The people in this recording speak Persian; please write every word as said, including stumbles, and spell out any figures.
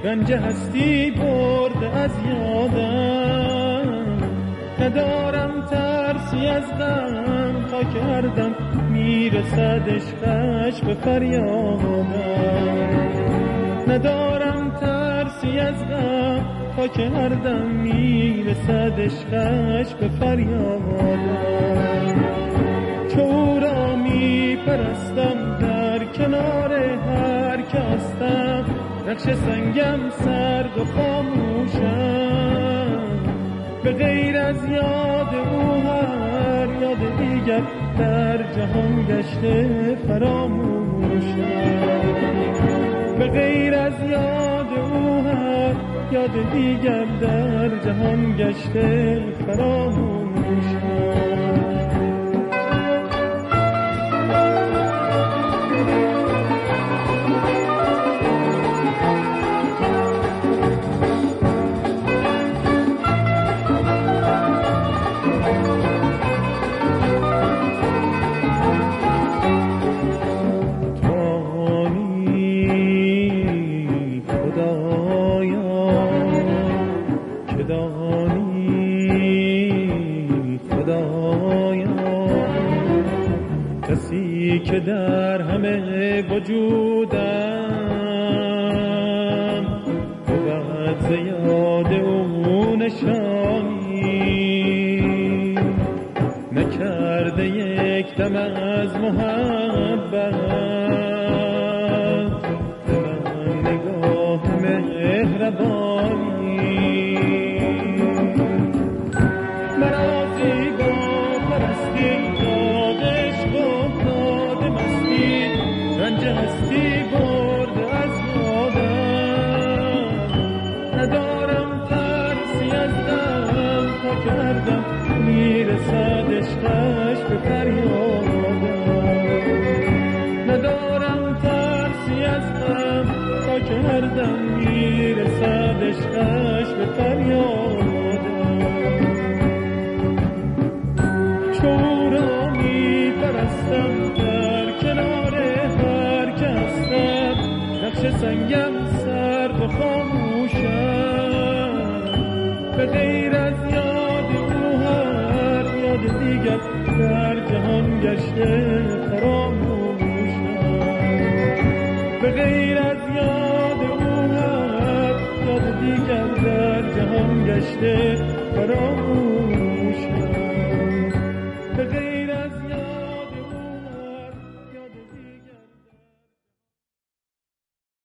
رنج هستی برده از یادم، ندارم ترسی از غم، تا کردم میرسد عشقش به فریادم. ندارم ترسی از غم، تا کردم میرسد عشقش به فریادم. چو او را میپرستم در کنار هر که هستم، نقش سنگم سرد و خاموشم. به غیر از یاد او هر یاد دیگر در جهان گشته فراموشم. به غیر از یاد او هر یاد دیگر در جهان گشته فراموشم. کسی که در همه وجودم بود ز یاد او نشانی، نکرده یک دم از محبت به من نگاه مهربانی. مرا زیبا پرستی رنج هستی برده از یادم، ندارم ترسی از غم، تا کردم میرسد عشقش به فریادم. ندارم ترسی از غم، تا کردم میرسد عشقش به فریادم. چو او را میپرستم در کنار نقش سنگم سرد و خاموشم. به غیر از یاد او هر یاد دیگر در جهان گشته فراموشم. به غیر از یاد او هر یاد دیگر در جهان گشته فراموشم.